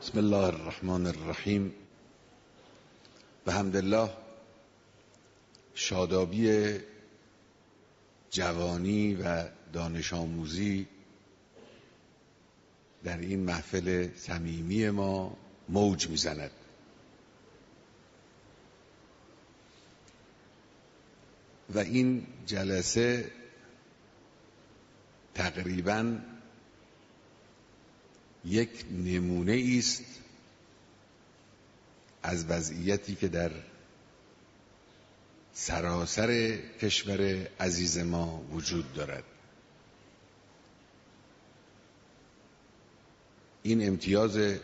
بسم الله الرحمن الرحیم. به حمدالله شادابی جوانی و دانش آموزی در این محفل صمیمی ما موج میزند. و این جلسه تقریباً یک نمونه است از وضعیتی که در سراسر کشور عزیز ما وجود دارد. این امتیاز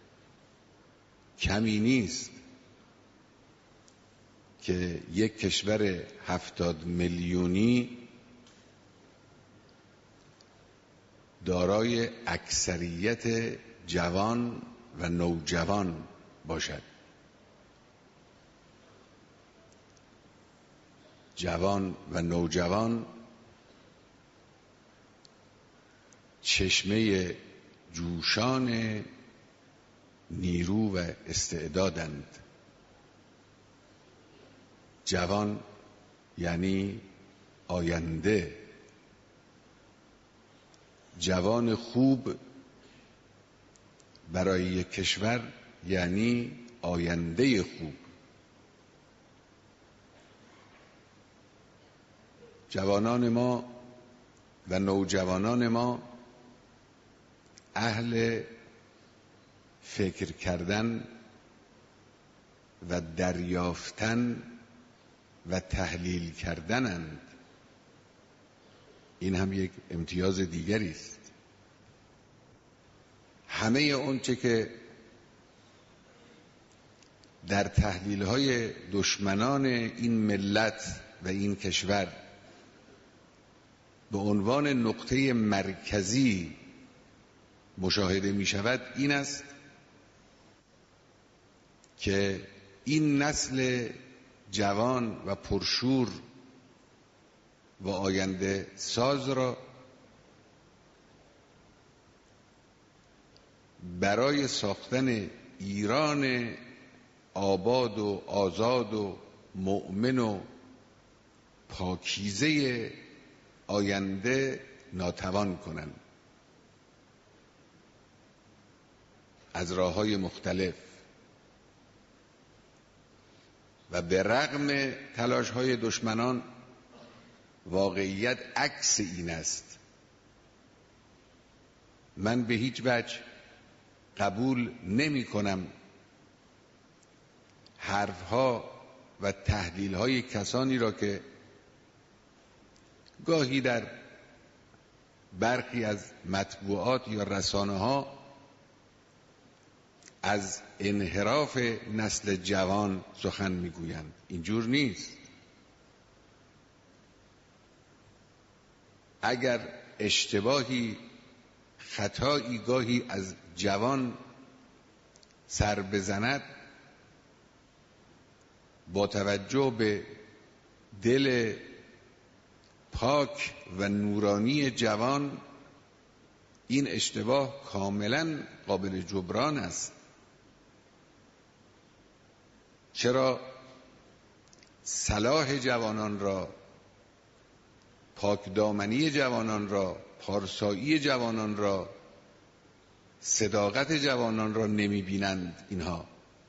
کمی نیست که یک کشور 70 میلیونی دارای اکثریت جوان و نوجوان باشد. جوان و نوجوان چشمه جوشان نیرو و استعدادند. جوان یعنی آینده. جوان خوب برای یک کشور یعنی آینده خوب. جوانان ما و نوجوانان ما اهل فکر کردن و دریافتن و تحلیل کردنند. این هم یک امتیاز دیگری است. همه اونچه که در تحلیل‌های دشمنان این ملت و این کشور به عنوان نقطه مرکزی مشاهده می شود این است که این نسل جوان و پرشور و آینده ساز را برای ساختن ایران آباد و آزاد و مؤمن و پاکیزه آینده ناتوان کنند. از راه‌های مختلف و به رغم تلاش‌های دشمنان واقعیت عکس این است. من به هیچ وجه قبول نمی کنم حرفها و تحلیل‌های کسانی را که گاهی در برخی از مطبوعات یا رسانه‌ها از انحراف نسل جوان سخن میگویند. اینجور نیست. اگر اشتباهی خطایی گاهی از جوان سر بزند، با توجه به دل پاک و نورانی جوان این اشتباه کاملا قابل جبران است. چرا صلاح جوانان را، پاکدامنی جوانان را، پارسایی جوانان را، صداقت جوانان را نمی بینند؟ اینها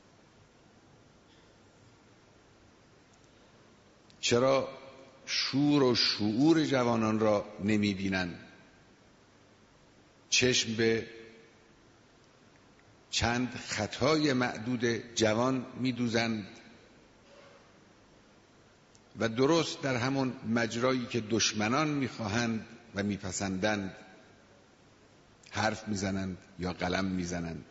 چرا شور و شعور جوانان را نمی بینند؟ چشم به چند خطای معدود جوان می دوزند و درست در همون مجرایی که دشمنان میخواهند و میپسندند حرف میزنند یا قلم میزنند.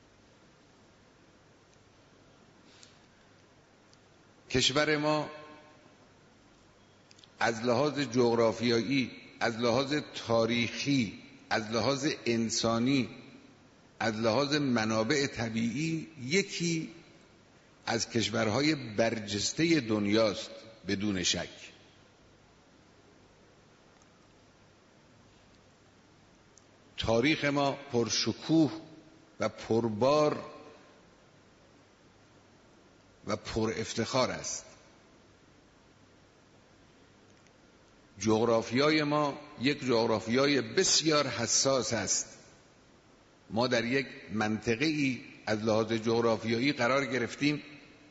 کشور ما از لحاظ جغرافیایی، از لحاظ تاریخی، از لحاظ انسانی، از لحاظ منابع طبیعی یکی از کشورهای برجسته دنیاست بدون شک. تاریخ ما پرشکوه و پربار و پر افتخار است. جغرافیای ما یک جغرافیای بسیار حساس است. ما در یک منطقه ای از لحاظ جغرافیایی قرار گرفتیم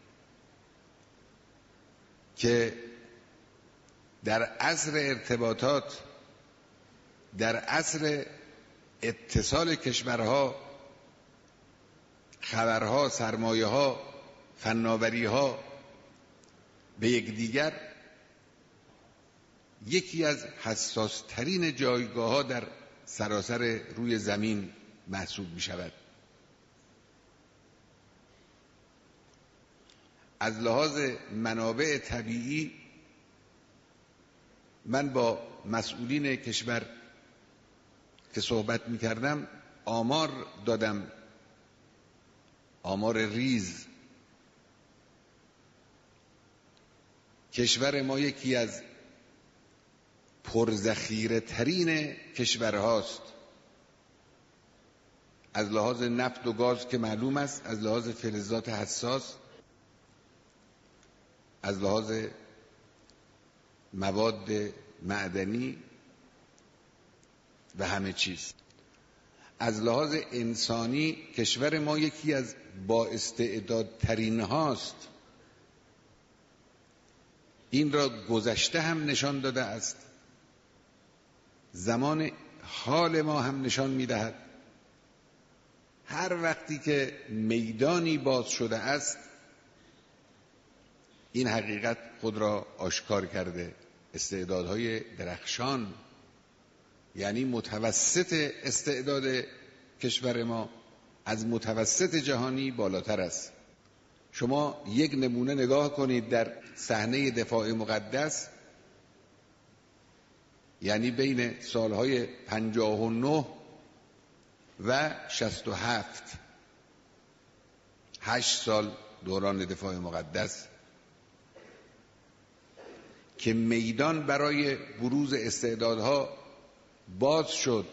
که در عصر ارتباطات، در عصر اتصال کشورها، خبرها، سرمایه‌ها، فناوری‌ها به یکدیگر، یکی از حساس‌ترین جایگاه‌ها در سراسر روی زمین محسوب می‌شود. از لحاظ منابع طبیعی من با مسئولین کشور که صحبت می‌کردم آمار دادم، آمار ریز. کشور ما یکی از پرذخیره ترین کشورهاست، از لحاظ نفت و گاز که معلوم است، از لحاظ فلزات حساس، از لحاظ مواد معدنی و همه چیز. از لحاظ انسانی کشور ما یکی از با استعدادترین هاست. این را گذشته هم نشان داده است، زمان حال ما هم نشان می‌دهد. هر وقتی که میدانی باز شده است این حقیقت خود را آشکار کرده. استعدادهای درخشان، یعنی متوسط استعداد کشور ما از متوسط جهانی بالاتر است. شما یک نمونه نگاه کنید در صحنه دفاع مقدس، یعنی بین سالهای 59 و 67، 8 سال دوران دفاع مقدس که میدان برای بروز استعدادها باز شد.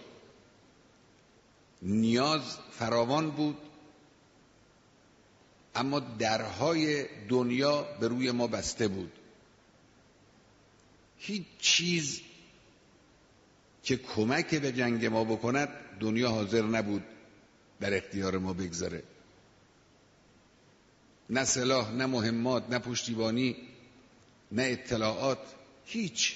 نیاز فراوان بود، اما درهای دنیا به روی ما بسته بود. هیچ چیز که کمک به جنگ ما بکند دنیا حاضر نبود در اختیار ما بگذاره. نه سلاح، نه مهمات، نه پشتیبانی، نه اطلاعات، هیچ.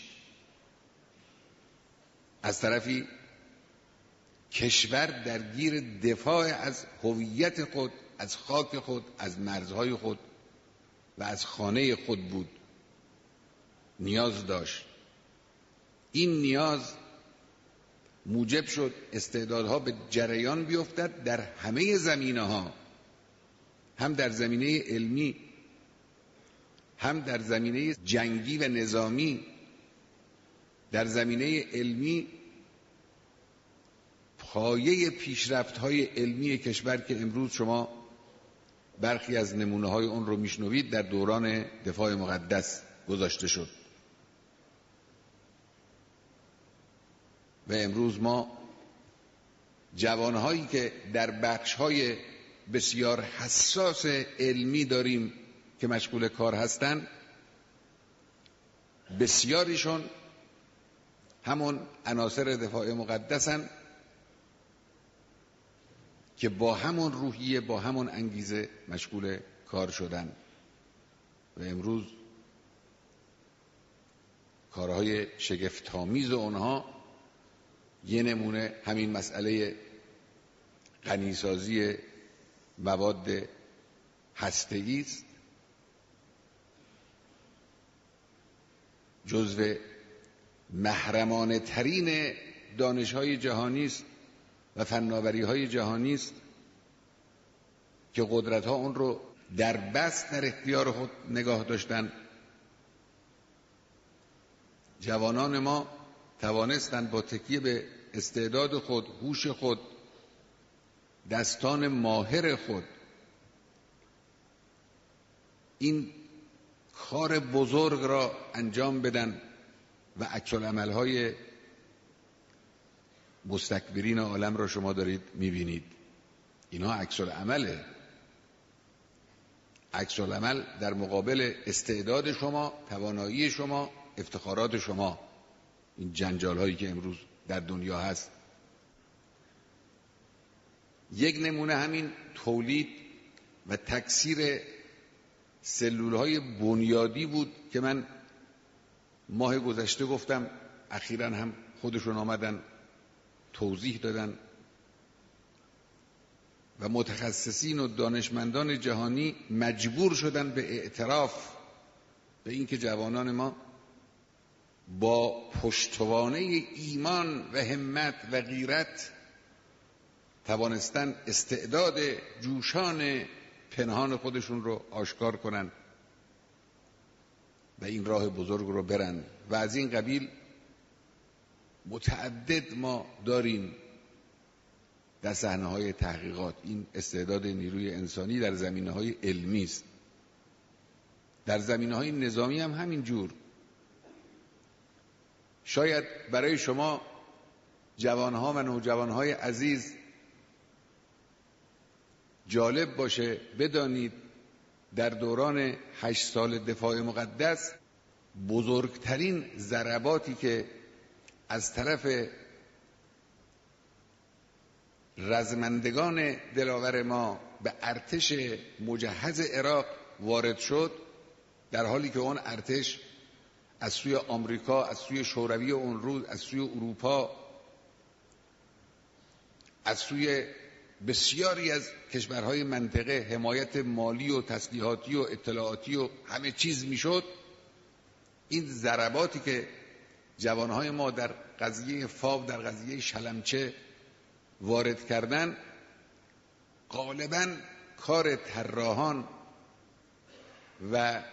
از طرفی کشور درگیر دفاع از هویت خود، از خاک خود، از مرزهای خود و از خانه خود بود. نیاز داشت. این نیاز موجب شد استعدادها به جریان بیفتد در همه زمینه‌ها، هم در زمینه علمی، هم در زمینه جنگی و نظامی. در زمینه علمی پایه پیشرفت‌های علمی کشور که امروز شما برخی از نمونه‌های اون رو میشنوید در دوران دفاع مقدس گذاشته شد و امروز ما جوانهایی که در بخش‌های بسیار حساس علمی داریم که مشغول کار هستند، بسیاریشون همون عناصر دفاع مقدسن که با همون روحیه، با همون انگیزه مشغول کار شدن و امروز کارهای شگفت‌آمیز اونها یه نمونه همین مسئله غنیسازی مواد هسته‌ای است. جزو محرمانه ترین دانش‌های جهانی است و فناوری‌های جهانی است که قدرت‌ها اون رو در بست در اختیار خود نگاه داشتن. جوانان ما توانستند با تکیه به استعداد خود، هوش خود، دستان ماهر خود این کار بزرگ را انجام بدن و عکس‌العمل‌های مستکبرین عالم را شما دارید می‌بینید. اینها عکس‌العمله، عکس‌العمل در مقابل استعداد شما، توانایی شما، افتخارات شما. این جنجال هایی که امروز در دنیا هست، یک نمونه همین تولید و تکثیر سلول های بنیادی بود که من ماه گذشته گفتم، اخیراً هم خودشون آمدن توضیح دادن و متخصصین و دانشمندان جهانی مجبور شدن به اعتراف به اینکه جوانان ما با پشتوانه ایمان و همت و غیرت توانستن استعداد جوشان پنهان خودشون رو آشکار کنن و این راه بزرگ رو برن. و از این قبیل متعدد ما داریم در صحنه‌های تحقیقات. این استعداد نیروی انسانی در زمینه‌های علمی است، در زمینه‌های نظامی هم همین جور. شاید برای شما جوانها و نوجوانهای عزیز جالب باشه بدانید در دوران 8 سال دفاع مقدس بزرگترین ضرباتی که از طرف رزمندگان دلاور ما به ارتش مجهز عراق وارد شد، در حالی که اون ارتش از سوی آمریکا، از سوی شوروی اون روز، از سوی اروپا، از سوی بسیاری از کشورهای منطقه حمایت مالی و تسلیحاتی و اطلاعاتی و همه چیز میشد، این ضرباتی که جوانهای ما در قضیه فاو، در قضیه شلمچه وارد کردن، غالباً کار طراحان و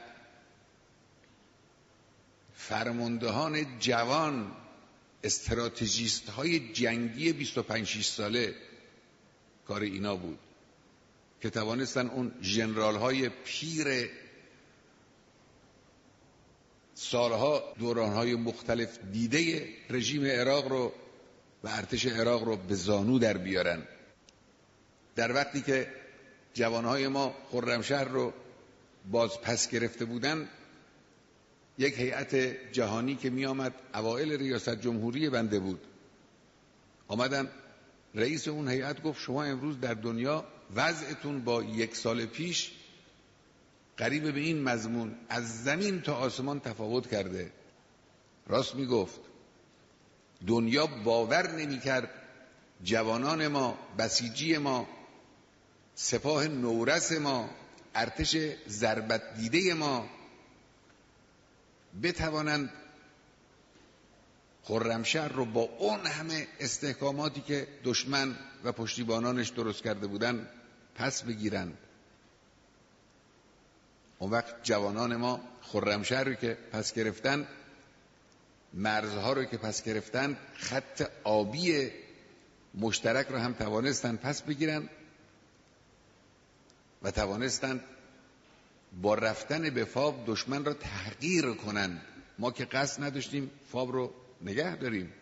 فرماندهان جوان، استراتژیست های جنگی 25-6 ساله کار اینا بود که توانستن اون ژنرال های پیر سالها دورانهای مختلف دیده رژیم عراق رو و ارتش عراق رو به زانو در بیارن. در وقتی که جوانهای ما خرمشهر رو باز پس گرفته بودن، یک هیئت جهانی که می آمد اوائل ریاست جمهوری بنده بود، آمدن رئیس اون هیئت گفت شما امروز در دنیا وضعتون با 1 سال پیش قریب به این مضمون از زمین تا آسمان تفاوت کرده. راست می گفت. دنیا باور نمی کرد جوانان ما، بسیجی ما، سپاه نورس ما، ارتش ضربت دیده ما بتوانند خرمشهر رو با اون همه استحکاماتی که دشمن و پشتیبانانش درست کرده بودن پس بگیرن. اون وقت جوانان ما خرمشهر رو که پس گرفتن، مرزها رو که پس گرفتن، خط آبی مشترک رو هم توانستن پس بگیرن و توانستن با رفتن به فاو دشمن رو تحقیر کنن. ما که قصد نداشتیم فاو رو نگه داریم.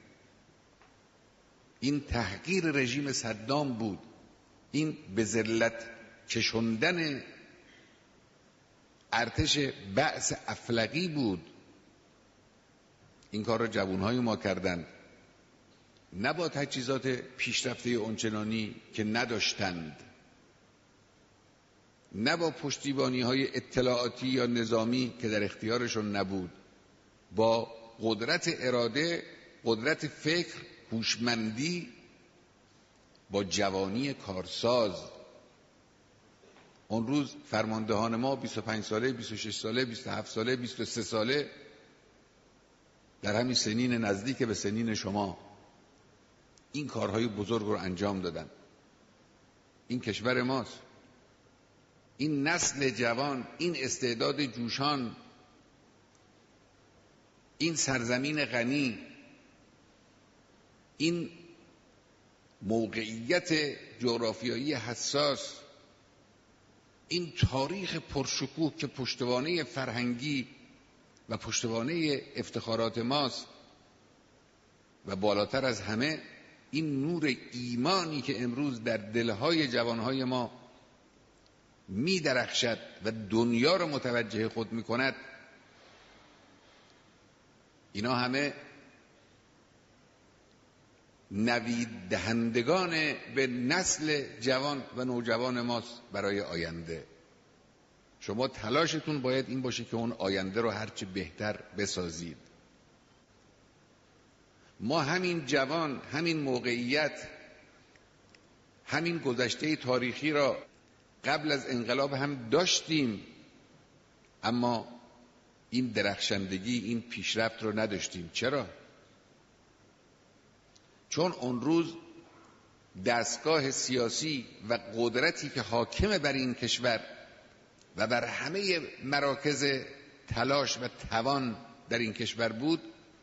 این تحقیر رژیم صدام بود، این به ذلت کشوندن ارتش بعث افلقی بود. این کار رو جوانهای ما کردند، نه با تجهیزات پیشرفته اونچنانی که نداشتند، نه با پشتیبانی های اطلاعاتی یا نظامی که در اختیارشون نبود، با قدرت اراده، قدرت فکر، هوشمندی، با جوانی کارساز. اون روز فرماندهان ما 25 ساله، 26 ساله، 27 ساله، 23 ساله، در همین سنین نزدیک به سنین شما این کارهای بزرگ رو انجام دادن. این کشور ماست، این نسل جوان، این استعداد جوشان، این سرزمین غنی، این موقعیت جغرافیایی حساس، این تاریخ پرشکوه که پشتوانه فرهنگی و پشتوانه افتخارات ماست و بالاتر از همه این نور ایمانی که امروز در دلهای جوانهای ما می درخشد و دنیا رو متوجه خود می کند، اینا همه نوید دهندگان به نسل جوان و نوجوان ماست برای آینده. شما تلاشتون باید این باشه که اون آینده رو هرچی بهتر بسازید. ما همین جوان، همین موقعیت، همین گذشته تاریخی را قبل از انقلاب هم داشتیم، اما این درخشندگی، این پیشرفت رو نداشتیم. چرا؟ چون اون روز دستگاه سیاسی و قدرتی که حاکم بر این کشور و بر همه مراکز تلاش و توان در این کشور بود،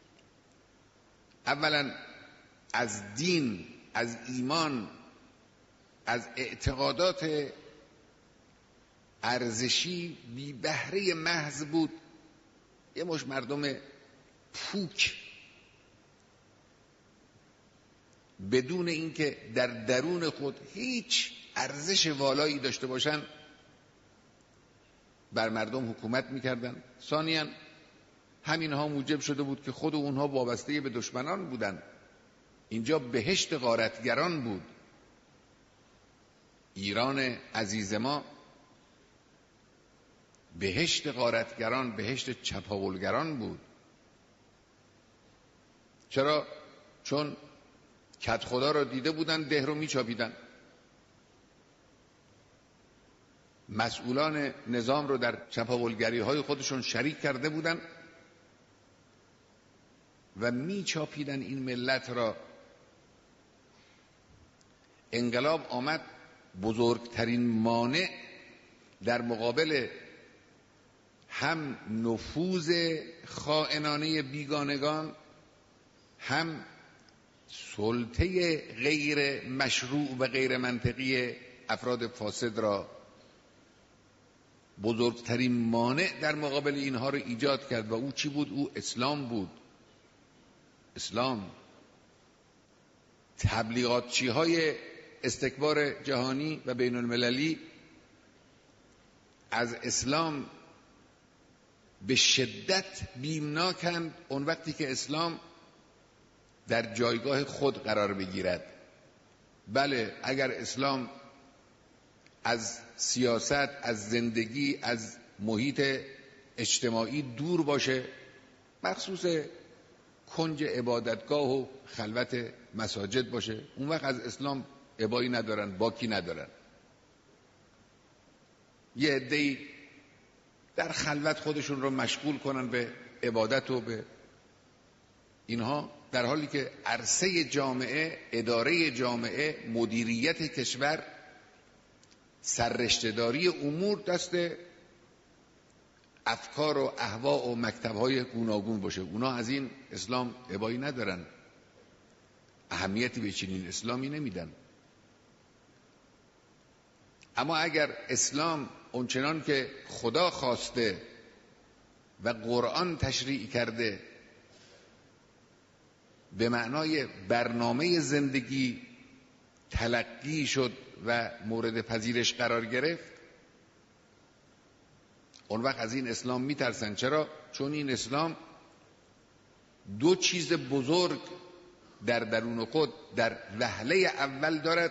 اولا از دین، از ایمان، از اعتقادات ارزشی بی بهره محض بود. یه مش مردم پوک بدون اینکه در درون خود هیچ ارزش والایی داشته باشن بر مردم حکومت میکردن. ثانیاً همینها موجب شده بود که خود اونها وابسته به دشمنان بودن. اینجا بهشت غارتگران بود. ایران عزیز ما بهشت غارتگران، بهشت چپاولگران بود. چرا؟ چون کد خدا را دیده بودن، ده رو میچاپیدن. مسئولان نظام رو در چپاولگری های خودشون شریک کرده بودن و میچاپیدن این ملت را. انقلاب آمد بزرگترین مانع در مقابل هم نفوذ خائنانه بیگانگان، هم سلطه غیر مشروع و غیر منطقی افراد فاسد را، بزرگترین مانع در مقابل اینها رو ایجاد کرد. و او چی بود؟ او اسلام بود. اسلام. تبلیغاتچی های استکبار جهانی و بین المللی از اسلام به شدت بیمناکند اون وقتی که اسلام در جایگاه خود قرار بگیرد. بله، اگر اسلام از سیاست، از زندگی، از محیط اجتماعی دور باشه، مخصوص کنج عبادتگاه و خلوت مساجد باشه، اون وقت از اسلام ابایی ندارن، باکی ندارن. یه عده‌ای در خلوت خودشون رو مشغول کنن به عبادت و به اینها، در حالی که عرصه جامعه، اداره جامعه، مدیریت کشور، سررشته‌داری امور دست افکار و اهوا و مکتب‌های گوناگون باشه. اونا از این اسلام ابایی ندارن، اهمیتی به چنین اسلامی نمیدن. اما اگر اسلام اونچنان که خدا خواسته و قرآن تشریع کرده به معنای برنامه زندگی تلقی شد و مورد پذیرش قرار گرفت، اون وقت از این اسلام میترسن. چرا؟ چون این اسلام دو چیز بزرگ در درون خود در وهله اول دارد.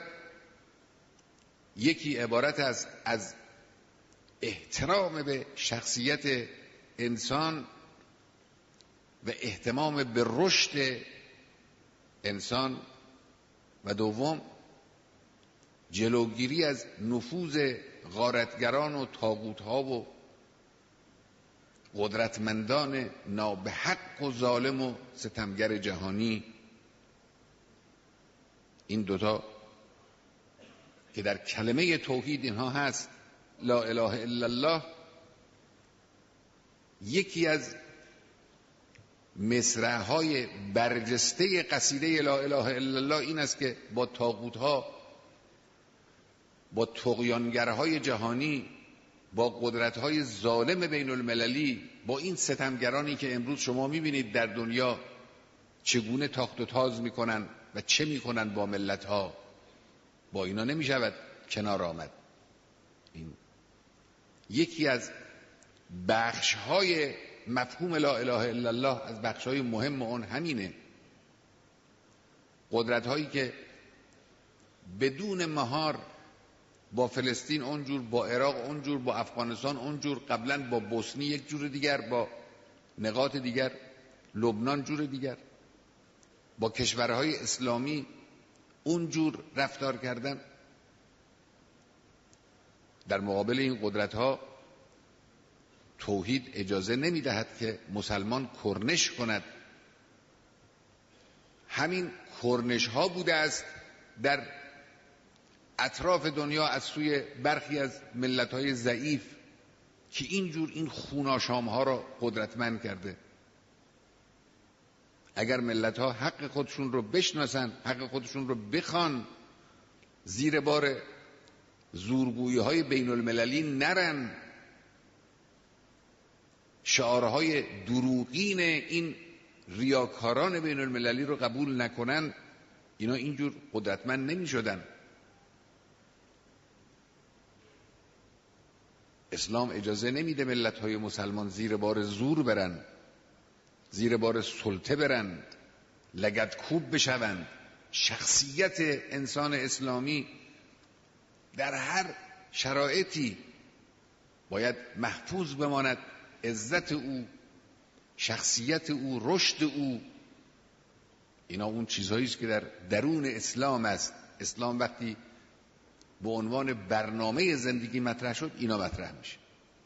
یکی عبارت از احترام به شخصیت انسان و اهتمام به رشد انسان، و دوم جلوگیری از نفوذ غارتگران و طاغوت‌ها و قدرتمندان نابحق و ظالم و ستمگر جهانی. این دوتا که در کلمه توحید اینها هست، لا اله الا الله، یکی از مصرع‌های برجسته قصیده لا اله الا الله این است که با طاغوت‌ها، با طغیانگرهای جهانی، با قدرت‌های ظالم بین المللی، با این ستمگرانی که امروز شما می‌بینید در دنیا چگونه تاخت و تاز می‌کنن و چه میکنن با ملت ها، با اینا نمیشود کنار آمد. این یکی از بخش های مفهوم لا اله الا الله، از بخش های مهم اون همینه. قدرت هایی که بدون مهار با فلسطین اونجور، با عراق اونجور، با افغانستان اونجور، قبلا با بوسنی یک جور دیگر، با نقاط دیگر، لبنان جور دیگر، با کشورهای اسلامی اونجور رفتار کردن. در مقابل این قدرت ها توحید اجازه نمیدهد که مسلمان کرنش کند. همین کرنش ها بوده است در اطراف دنیا از سوی برخی از ملت های ضعیف که اینجور این خوناشام ها را قدرتمند کرده. اگر ملت ها حق خودشون رو بشناسن، حق خودشون رو بخوان، زیر بار زورگویی های بین المللی نرن، شعارهای دروغین این ریاکاران بین المللی رو قبول نکنن، اینا اینجور قدرتمند نمی شدن. اسلام اجازه نمیده ملت های مسلمان زیر بار زور برن، زیر بار سلطه برن، لگدکوب بشوند. شخصیت انسان اسلامی در هر شرایطی باید محفوظ بماند. عزت او، شخصیت او، رشد او، اینا اون چیزهایی است که در درون اسلام است. اسلام وقتی به عنوان برنامه زندگی مطرح شد، اینا مطرح میشه.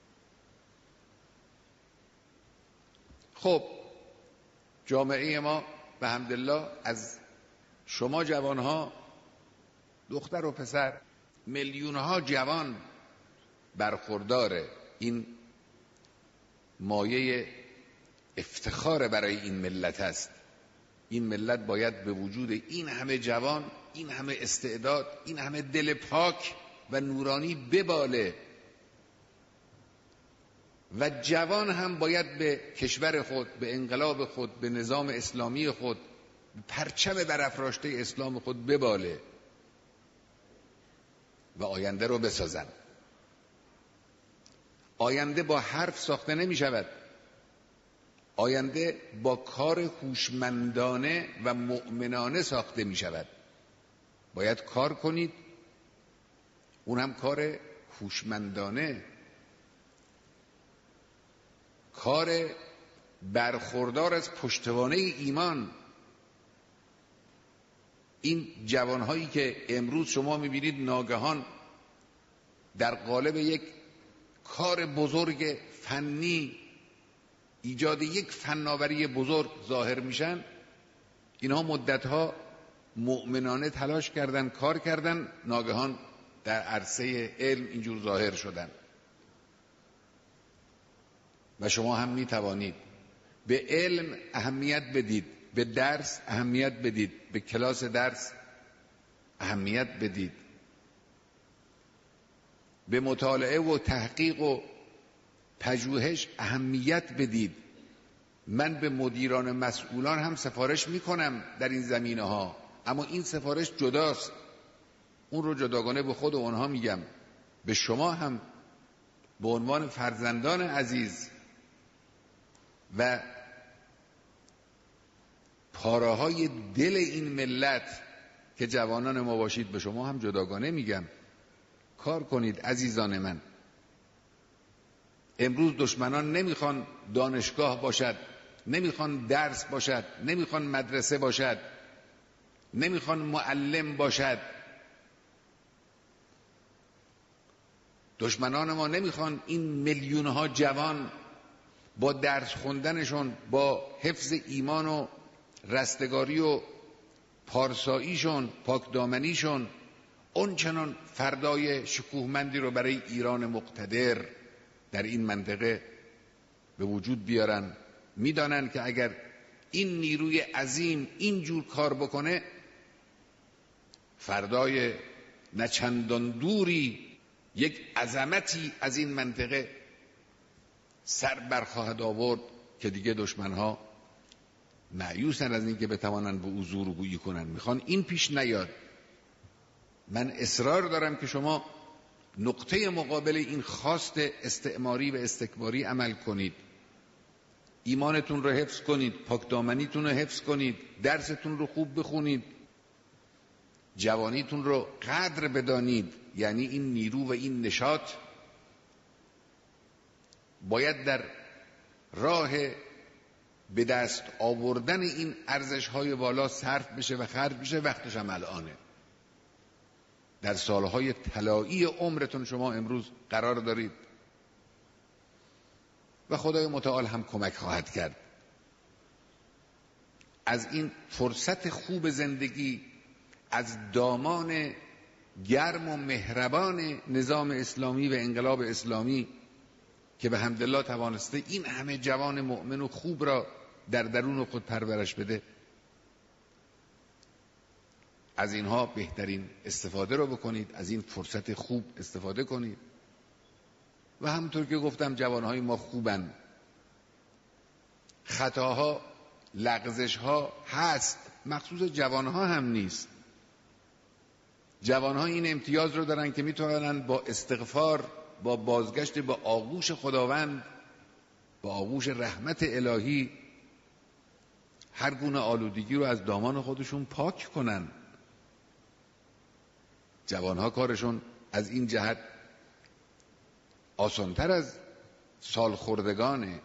خب جامعه ما به حمدالله از شما جوانها، دختر و پسر، میلیونها جوان برخوردار این مایه افتخار برای این ملت است. این ملت باید به وجود این همه جوان، این همه استعداد، این همه دل پاک و نورانی بباله و جوان هم باید به کشور خود، به انقلاب خود، به نظام اسلامی خود، به پرچم برافراشته اسلام خود بباله و آینده رو بسازن. آینده با حرف ساخته نمی شود. آینده با کار هوشمندانه و مؤمنانه ساخته می شود. باید کار کنید، اون هم کار هوشمندانه، کار برخوردار از پشتوانه ایمان. این جوانهایی که امروز شما میبینید ناگهان در قالب یک کار بزرگ فنی، ایجاد یک فناوری بزرگ ظاهر میشن، اینها مدتها مؤمنانه تلاش کردن، کار کردن، ناگهان در عرصه علم اینجور ظاهر شدن. و شما هم میتوانید به علم اهمیت بدید، به درس اهمیت بدید، به کلاس درس اهمیت بدید، به مطالعه و تحقیق و پژوهش اهمیت بدید. من به مدیران مسئولان هم سفارش میکنم در این زمینه ها، اما این سفارش جداست، اون رو جداگانه به خود اونها میگم. به شما هم به عنوان فرزندان عزیز و پاره‌های دل این ملت که جوانان ما باشید، به شما هم جداگانه میگم کار کنید عزیزان من. امروز دشمنان نمیخوان دانشگاه باشد، نمیخوان درس باشد، نمیخوان مدرسه باشد، نمیخوان معلم باشد. دشمنان ما نمیخوان این میلیونها جوان با درس خوندنشون، با حفظ ایمان و رستگاری و پارساییشون، پاکدامنیشون، اون چنان فردای شکوهمندی رو برای ایران مقتدر در این منطقه به وجود بیارن. میدانن که اگر این نیروی عظیم اینجور کار بکنه، فردای نچندان دوری یک عظمتی از این منطقه سر برخواهد آورد که دیگه دشمنها مایوسن از اینکه بتوانن به او زورگویی کنن، میخوان این پیش نیاد. من اصرار دارم که شما نقطه مقابل این خواست استعماری و استکباری عمل کنید. ایمانتون رو حفظ کنید، پاکدامنیتون رو حفظ کنید، درستون رو خوب بخونید، جوانیتون رو قدر بدانید. یعنی این نیرو و این نشاط باید در راه به دست آوردن این ارزش‌های بالا صرف بشه و خرج بشه. وقتش هم الانه. در سالهای طلایی عمرتون شما امروز قرار دارید و خدای متعال هم کمک خواهد کرد. از این فرصت خوب زندگی، از دامان گرم و مهربان نظام اسلامی و انقلاب اسلامی که به حمدالله توانسته این همه جوان مؤمن و خوب را در درون خود پرورش بده، از اینها بهترین استفاده رو بکنید، از این فرصت خوب استفاده کنید. و همونطور که گفتم جوانهای ما خوبن، خطاها لغزشها هست، مخصوص جوانها هم نیست. جوانها این امتیاز رو دارن که میتونن با استغفار، با بازگشت به آغوش خداوند، با آغوش رحمت الهی، هر گونه آلودگی رو از دامان خودشون پاک کنن. جوانها کارشون از این جهت آسانتر از سالخوردگانه.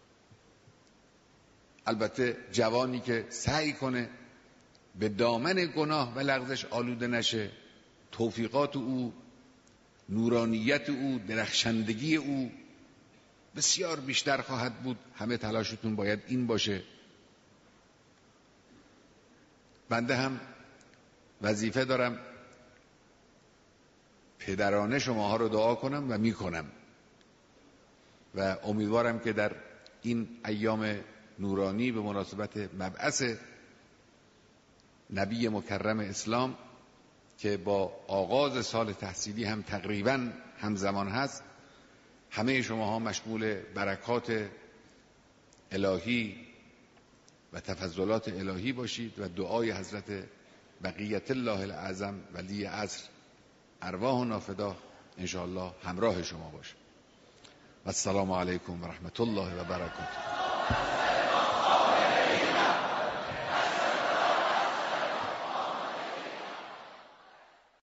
البته جوانی که سعی کنه به دامن گناه و لغزش آلوده نشه، توفیقات او، نورانیت او، درخشندگی او بسیار بیشتر خواهد بود. همه تلاشتون باید این باشه. بنده هم وظیفه دارم پدرانه شماها رو دعا کنم و میکنم و امیدوارم که در این ایام نورانی به مناسبت مبعث نبی مکرم اسلام که با آغاز سال تحصیلی هم تقریبا همزمان هست، همه شماها مشمول برکات الهی و تفضلات الهی باشید و دعای حضرت بقیت الله الاعظم ولی عصر ارواح نافدا انشاءالله همراه شما باشه. و السلام علیکم و رحمت الله و برکاته.